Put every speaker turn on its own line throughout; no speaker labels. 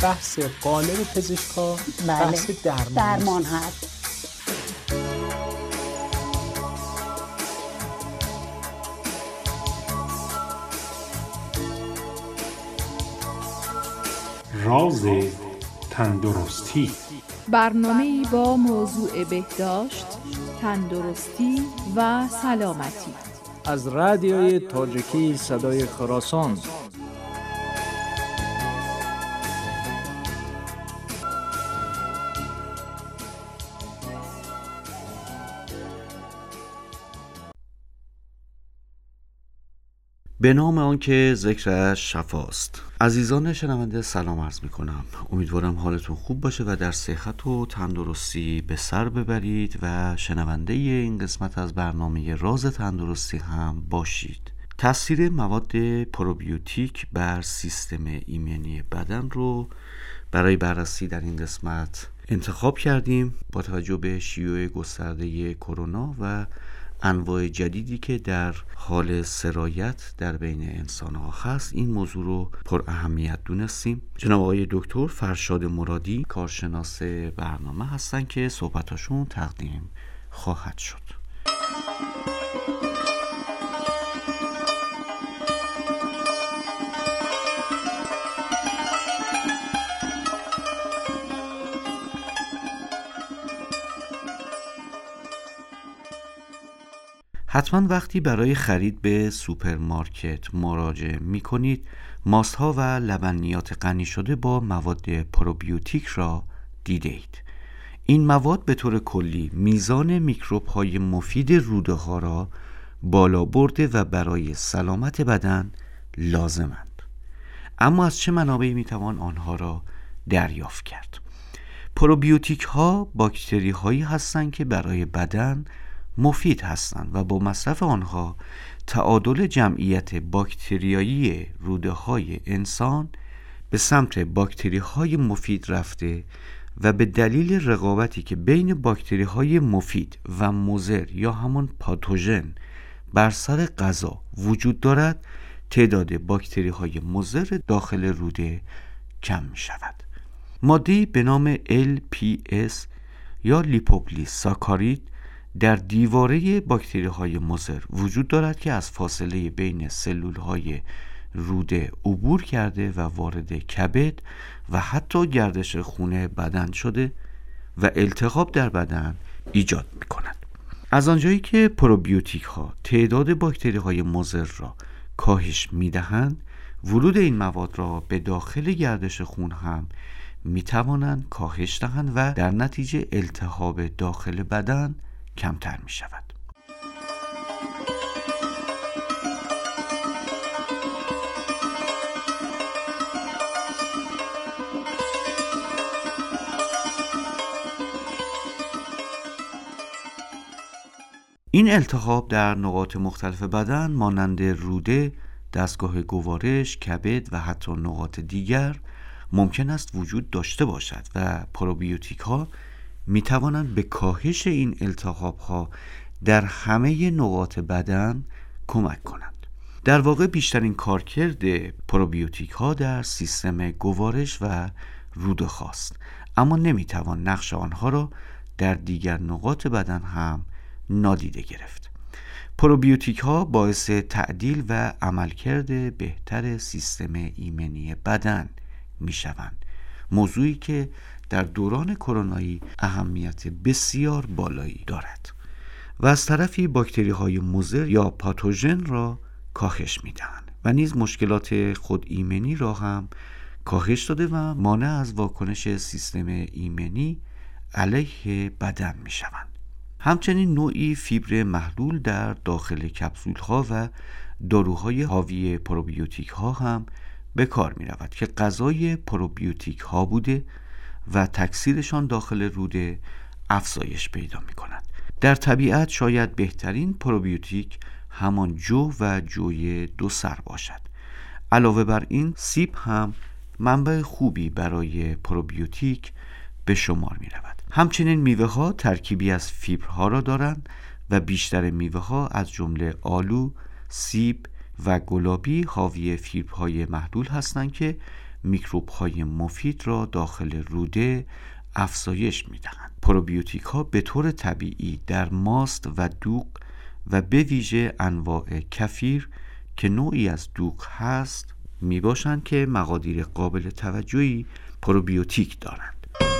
بحث قالب پزشکا
بله.
بحث
درمان هست.
راز تندرستی،
برنامه‌ای با موضوع بهداشت، تندرستی و سلامتی
از رادیوی تاجیکی صدای خراسان.
به نام آنکه ذکرش شفاست. عزیزان شنونده سلام عرض می کنم. امیدوارم حالتون خوب باشه و در صحت و تندرستی به سر ببرید و شنونده این قسمت از برنامه راز تندرستی هم باشید. تاثیر مواد پروبیوتیک بر سیستم ایمنی بدن رو برای بررسی در این قسمت انتخاب کردیم. با توجه به شیوع گسترده کرونا و انواع جدیدی که در حال سرایت در بین انسان‌ها هست، این موضوع رو پر اهمیت دونستیم. جناب آقای دکتر فرشاد مرادی کارشناس برنامه هستن که صحبتاشون تقدیم خواهد شد. حتما وقتی برای خرید به سوپرمارکت مراجعه می کنید، ماست ها و لبنیات غنی شده با مواد پروبیوتیک را دیده اید. این مواد به طور کلی میزان میکروب های مفید روده ها را بالا برده و برای سلامت بدن لازمند. اما از چه منابعی می توان آنها را دریافت کرد؟ پروبیوتیک ها باکتری هایی هستند که برای بدن مفید هستند و با مصرف آنها تعادل جمعیت باکتریایی روده های انسان به سمت باکتری های مفید رفته و به دلیل رقابتی که بین باکتری های مفید و مضر یا همان پاتوژن بر سر غذا وجود دارد، تعداد باکتری های مضر داخل روده کم می شود. ماده‌ای به نام LPS یا لیپوپلیساکارید در دیواره باکتری های مضر وجود دارد که از فاصله بین سلول های روده عبور کرده و وارد کبد و حتی گردش خون بدن شده و التهاب در بدن ایجاد می کند. از آنجایی که پروبیوتیک ها تعداد باکتری های مضر را کاهش می دهند، ورود این مواد را به داخل گردش خون هم می توانند کاهش دهند و در نتیجه التهاب داخل بدن کمتر می شود. این التهاب در نقاط مختلف بدن مانند روده، دستگاه گوارش، کبد و حتی نقاط دیگر ممکن است وجود داشته باشد و پروبیوتیک ها می توانند به کاهش این التهاب ها در همه نقاط بدن کمک کنند. در واقع بیشترین کارکرد پروبیوتیک ها در سیستم گوارش و روده هاست، اما نمی توان نقش آنها را در دیگر نقاط بدن هم نادیده گرفت. پروبیوتیک ها باعث تعدیل و عملکرد بهتر سیستم ایمنی بدن می شوند، موضوعی که در دوران کرونایی اهمیت بسیار بالایی دارد و از طرفی باکتری های مضر یا پاتوژن را کاهش می دهند و نیز مشکلات خود ایمنی را هم کاهش داده و مانع از واکنش سیستم ایمنی علیه بدن می شوند. همچنین نوعی فیبر محلول در داخل کپسول ها و داروهای حاوی پروبیوتیک ها هم به کار می رود که غذای پروبیوتیک ها بوده و تکثیرشان داخل روده افزایش پیدا می کند. در طبیعت شاید بهترین پروبیوتیک همان جو و جوی دو سر باشد. علاوه بر این سیب هم منبع خوبی برای پروبیوتیک به شمار می رود. همچنین میوه ها ترکیبی از فیبرها را دارند و بیشتر میوه ها از جمله آلو، سیب و گلابی حاوی فیبرهای محلول هستند که میکروب‌های مفید را داخل روده افزایش می‌دهند. پروبیوتیک‌ها به طور طبیعی در ماست و دوغ و به ویژه انواع کفیر که نوعی از دوغ هست میباشند که مقادیر قابل توجهی پروبیوتیک دارند.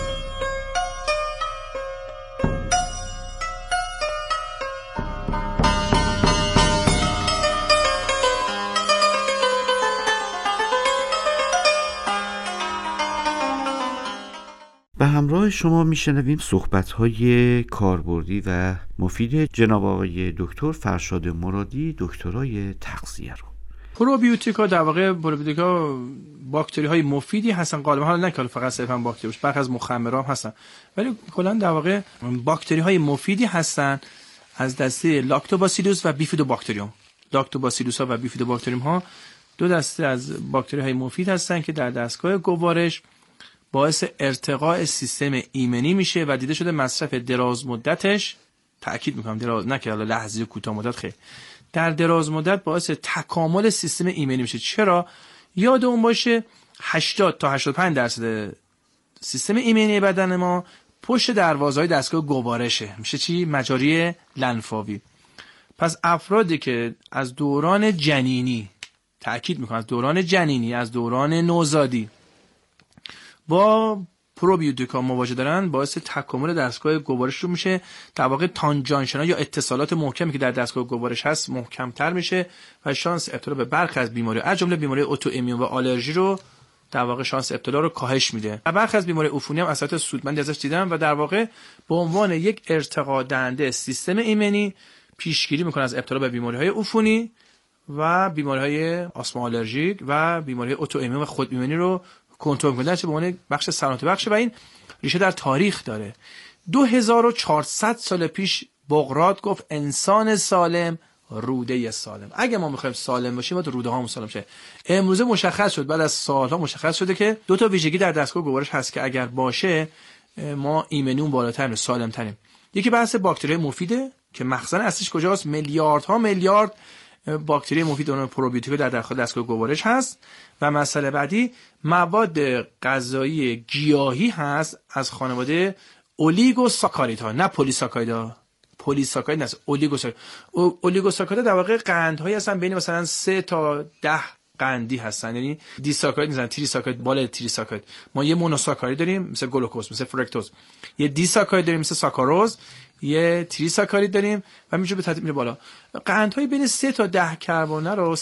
به همراه شما میشنویم صحبت‌های کاربردی و مفید جناب آقای دکتر فرشاد مرادی، دکترای تغذیه رو.
پروبیوتیکا در واقع باکتری‌های مفیدی هستن غالبا، حالا نه که فقط صرفا باکتری، برخی از مخمرام هستن، ولی کلا در واقع باکتری‌های مفیدی هستن از دسته لاکتوباسیلوس و بیفیدوباکتریوم. لاکتوباسیلوس‌ها و بیفیدوباکتریوم‌ها دو دسته از باکتری‌های مفید هستن که در دستگاه گوارش باعث ارتقاء سیستم ایمنی میشه و دیده شده مصرف دراز مدتش، تأکید میکنم دراز، نه که حالا لحظی و کوتاه مدت، خیلی در دراز مدت باعث تکامل سیستم ایمنی میشه. چرا؟ یادمون باشه 80 تا 85% سیستم ایمنی بدن ما پشت دروازه‌های دستگاه گوارشه، میشه چی؟ مجاری لنفاوی. پس افرادی که از دوران جنینی، تأکید میکنم از دوران جنینی، از دوران نوزادی با پروبیوتیکا مواجه دارن، باعث تکامل دستگاه گوارش رو میشه. در واقع تانجانشن‌ها یا اتصالات محکمی که در دستگاه گوارش هست محکم‌تر میشه و شانس ابتلا به برخی از بیماری از جمله بیماری اتوایمون و آلرژی رو در واقع شانس ابتلا رو کاهش میده. و برخی از بیماری عفونی هم اثرات سودمندی ازش دیدم و در واقع به عنوان یک ارتقا دهنده سیستم ایمنی پیشگیری میکنه از ابتلا به بیماری‌های عفونی و بیماری‌های آسما آلرژیک و بیماری اتوایمون و خود ایمنی رو کنترل کنه. چه به عنوان بخش سلامت بخش و این ریشه در تاریخ داره. 2400 سال پیش بقراط گفت انسان سالم روده سالم. اگه ما میخوایم سالم باشیم باید روده هامون سالم شه. امروزه مشخص شد، بعد از سالها مشخص شده که دو تا ویژگی در دستگاه گوارش هست که اگر باشه ما ایمنیمون بالاتر، سالم تریم. یکی بحث باکتری مفیده که مخزن اصلیش کجاست؟ میلیاردها میلیارد باکتری مفید اون پروبیوتیکا در داخل دستگاه گوارش هست. و مسئله بعدی مواد غذایی گیاهی هست از خانواده اولیگوساکاریدها، نه پلیساکاریدها. پلیساکارید نیست، اولیگوساکارید. اولیگوساکارید در واقع قندهایی هستن بین مثلا 3 تا 10 قندی هستن، یعنی دیساکارید نیستن، تریساکارید بالا تریساکارید. ما یه مونوساکارید داریم مثل گلوکوز، مثل فرکتوز، یه دیساکارید داریم مثل ساکاروز، یه تریساکارید داریم و میشه به ترتیب میره بالا. قندهای بین 3 تا 10 کربونه رو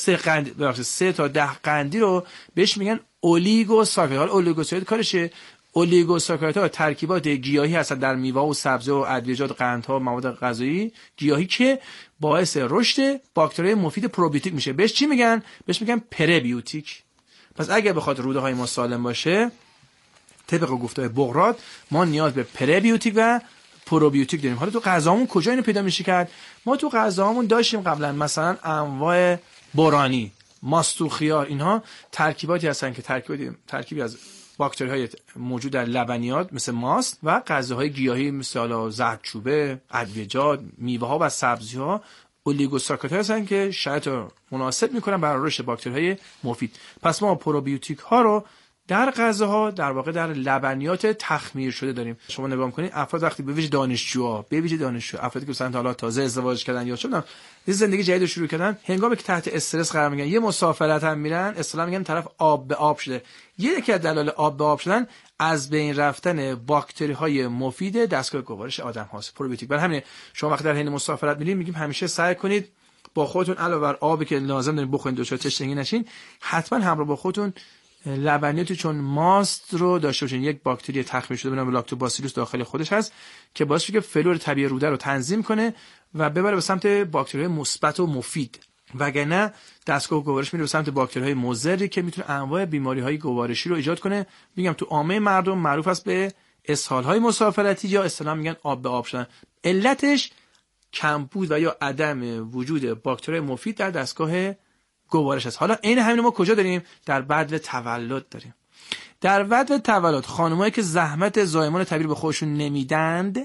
3 تا 10 قندی رو بهش میگن اولیگوساکارید. حالا اولیگوساکارید کارشه، اولیگوساکاریدها ترکیبات گیاهی هستن در میوه و سبزه و ادویه‌جات، قندها، مواد غذایی گیاهی که باعث رشد باکتری مفید پروبیوتیک میشه. بهش چی میگن؟ بهش میگن پربیوتیک. پس اگه بخواد روده های ما سالم باشه، طبق گفته بقراط ما نیاز به پربیوتیک و پروبیوتیک داریم. حالا تو غذامون کجا اینو پیدا میشه کرد؟ ما تو غذامون داشتیم قبلا، مثلا انواع بورانی، ماست و خیار، اینها ترکیباتی هستن که ترکیبی از باکتری‌های موجود در لبنیات مثل ماست و غذاهای گیاهی مثل حالا زردچوبه، ادویه‌جات، میوه‌ها و سبزی‌ها اولیگوساکاریدها هستن که شرایط مناسب می‌کنن برای رشد باکتری‌های مفید. پس ما پروبیوتیک‌ها رو در غذاها در واقع در لبنیات تخمیر شده داریم. شما نگاه می‌کنید افراد وقتی به ویژه دانشجوها، افرادی که مثلا حالا تازه ازدواج کردن یا چون زندگی جدید رو شروع کردن، هنگامی که تحت استرس قرار میگیرن، یه مسافرت هم میرن، اصطلاحاً میگن طرف آب به آب شده. یکی از دلایل آب به آب شدن از بین رفتن باکتری‌های مفید دستگاه گوارش آدم هاست، پروبیوتیک. برای همین شما وقتی در حین مسافرت میرین میگیم همیشه سعی کنید با خودتون علاوه بر آبی که لازم دارین بخورید دچار تشنگی نشین، حتما همراه با خودتون لبنیاتی چون ماست رو داشته باشین. یک باکتری تخمیر شده به نام لاکتوباسیلوس داخل خودش هست که باعث میشه که فلور طبیعی روده رو تنظیم کنه و ببره به سمت باکتری‌های مثبت و مفید، وگرنه دستگاه گوارش میره به سمت باکتری‌های مضری که میتونه انواع بیماری‌های گوارشی رو ایجاد کنه. میگم تو عامه مردم معروف است به اسهال‌های مسافرتی یا اصطلاحاً میگن آب به آب شدن. علتش کمبود و یا عدم وجود باکتری مفید در دستگاه گوارش است. حالا عین همین ما کجا داریم؟ در بدو تولد داریم. در بدو تولد خانمایی که زحمت زایمان طبیعی به خودشون نمیدند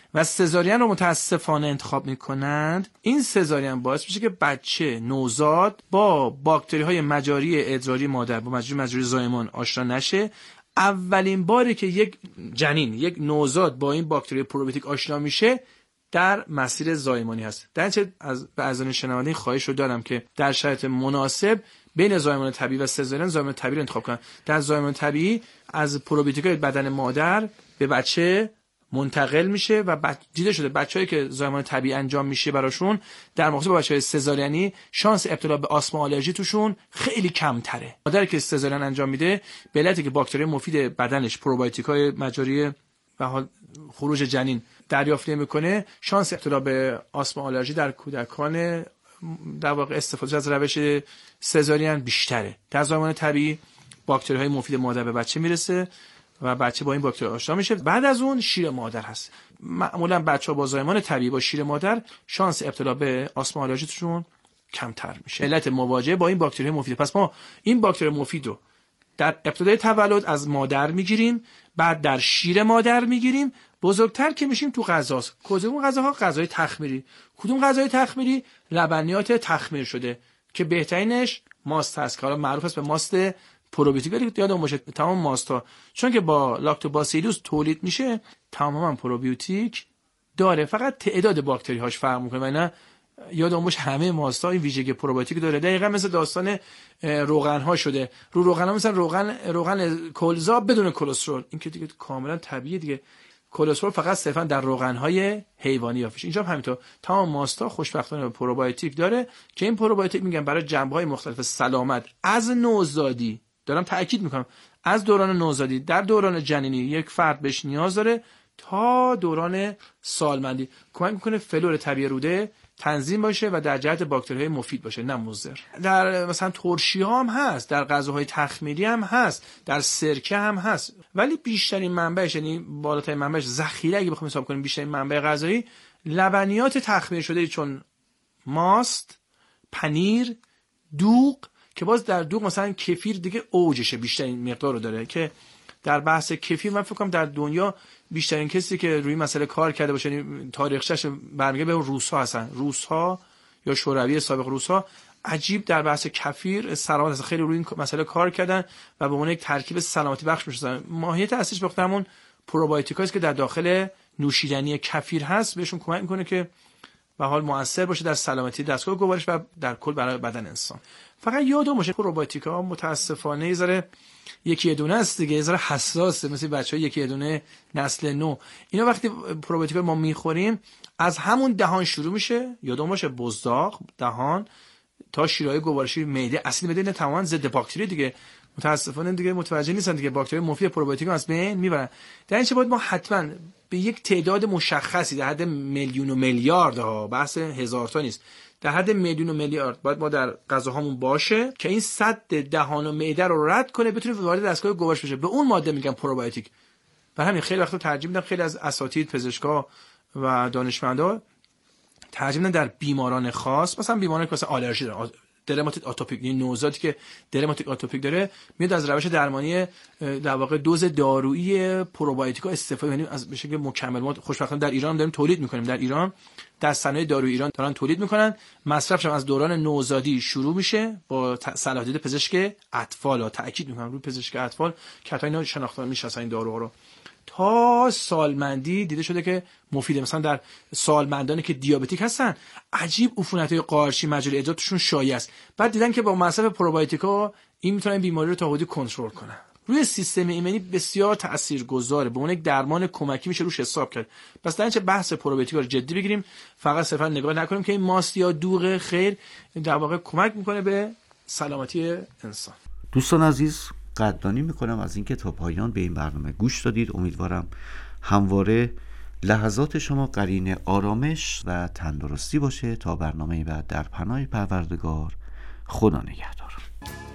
و سزارین رو متاسفانه انتخاب میکنند، این سزارین باعث میشه که بچه نوزاد با باکتری های مجاری ادراری مادر با مجاری زایمان آشنا نشه. اولین باری که یک جنین، یک نوزاد با این باکتری پروبیوتیک آشنا میشه در مسیر زایمانی هست. در نتیجه به اعضای شنونده خواهش رو دارم که در شرایط مناسب بین زایمان طبیعی و سزارین زایمان طبیعی رو انتخاب کنن. در زایمان طبیعی از پروبیوتیک‌های بدن مادر به بچه منتقل میشه و دیده شده بچه‌هایی که زایمان طبیعی انجام میشه براشون در مقایسه با بچه‌های سزارینی شانس ابتلا به آسما آلرژی توشون خیلی کمتره. مادری که سزارین انجام میده به علتی که باکتری مفید بدنش پروبیوتیک‌های مجاری به حال خروج جنین دریافت نمی‌کنه، شانس ابتلا به آسما آلرژی در کودکان در واقع استفاده از روش سزارین بیشتره. در زایمان طبیعی باکتری‌های مفید مادر به بچه میرسه و بچه با این باکتری آشنا میشه. بعد از اون شیر مادر هست. معمولا بچه‌ها با زایمان طبیعی با شیر مادر شانس ابتلا به آسما آلرژی توشون کمتر میشه. علت مواجهه با این باکتری مفید. پس ما این باکتری مفید رو در ابتدای تولد از مادر میگیریم، بعد در شیر مادر میگیریم، بزرگتر که میشیم تو غذاست. کدوم غذاها؟ غذای تخمیری. کدوم غذای تخمیری؟ لبنیات تخمیر شده که بهترینش ماست هست که حالا معروف است به ماست پروبیوتیک. ولی یادمون باشه تمام ماستا چون که با لاکتوباسیلوس تولید میشه تماما پروبیوتیک داره، فقط تعداد باکتری هاش فرق میکنه. و نه یادمون باشه همه ماستا این ویژگی پروبیوتیک داره. دقیقاً مثل داستان روغن ها شده. روغن ها مثلا روغن کلزا بدون کلسترول، این که دیگه کاملا طبیعیه دیگه. کلسترول فقط صرفا در روغن های حیوانی یافت. اینجا هم همینطور تمام ماستا خوشبختانه پروبیوتیک داره که این پروبیوتیک میگن برای جنبه های مختلف سلامت از نوزادی، دارم تأکید میکنم، از دوران نوزادی در دوران جنینی یک فرد بهش نیاز داره تا دوران سالمندی، کمک میکنه فلور طبیعی روده تنظیم باشه و در جهت باکتری‌های مفید باشه نه مضر. در مثلا ترشی ها هم هست، در غذاهای تخمیری هم هست، در سرکه هم هست، ولی بیشترین منبعش، یعنی بالاترین منبعش، ذخیره اگه بخوام حساب کنیم بیشترین منبع غذایی لبنیات تخمیر شده چون ماست، پنیر، دوغ، که باز در دوغ مثلا کفیر دیگه اوجشه بیشترین مقدار رو داره که در بحث کفیر من فکر کنم در دنیا بیشترین کسی که روی مسئله کار کرده باشه، یعنی تاریخچه‌اش برمیگرده به روس‌ها هستن. روس‌ها یا شوروی سابق روس‌ها عجیب در بحث کفیر سلامت خیلی روی این مسئله کار کردن و به عنوان یک ترکیب سلامتی بخش می‌شدن. ماهیت اصلیش به همون پروبیوتیکاست که در داخل نوشیدنی کفیر هست، بهشون کمک می‌کنه که به حال مؤثر باشه در سلامتی دستگاه گوارش و در کل برای بدن انسان. فقط یادم باشه پروبیوتیکا متاسفانه یه ذره یکی دونه است دیگه، یه ذره حساسه، مثل بچه‌ها یکی دونه نسل نو. اینا وقتی پروبیوتیکا ما میخوریم از همون دهان شروع میشه، یادم باشه بزداق، دهان تا شیرهای گوارشی، معده، اسید معده، تماما ضد باکتری دیگه. متاسفانه دیگه متوجه نیستن دیگه باکتری مفید پروبیوتیکا از بین میبرن. در این چه باید ما حتما به یک تعداد مشخصی در حد میلیون و میلیارد ها، بحث هزار تا نیست، در حد میلیون و میلیارد باید ما در غذاهامون باشه که این سد دهان و معده رو رد کنه، بتونه وارد دستگاه گوارش بشه. به اون ماده میگن پروبیوتیک. برای همین خیلی وقتا ترجیح میدن، خیلی از اساتید، پزشکا و دانشمندا ترجیح میدن در بیماران خاص، مثلا بیمارانی که مثلا آلرژی دارن، درماتیت آتوپیک، این نوزادی که درماتیت آتوپیک داره میاد از روش درمانی در واقع دوز دارویی پروبیوتیکا استفاده، یعنی از بشه که مکمل. ما خوشبختانه در ایران داریم تولید میکنیم، در ایران در صنایع دارویی ایران دارن تولید میکنن. مصرفش هم از دوران نوزادی شروع میشه با صلاحیت پزشک اطفال. تاکید میکنم روی پزشک اطفال که حتی اینا شناخته میشن این داروها رو. تا سالمندی دیده شده که مفیده. مثلا در سالمندانی که دیابتیک هستن عجیب عفونت‌های قارچی مجاری ادرار توشون شایع است. بعد دیدن که با مصرف پروبیوتیکا این میتونن بیماری رو تا حدودی کنترل کنن. روی سیستم ایمنی بسیار تاثیرگذاره، به اون یک درمان کمکی میشه روش حساب کرد. پس در اینجا بحث پروبیوتیکا رو جدی بگیریم، فقط صرفا نگاه نکنیم که این ماست یا دوغ خیر در واقع کمک میکنه به سلامتی انسان.
دوستان عزیز، قدردانی میکنم از اینکه تا پایان به این برنامه گوش دادید. امیدوارم همواره لحظات شما قرین آرامش و تندرستی باشه. تا برنامه بعد، در پناه پروردگار، خدا نگهدار.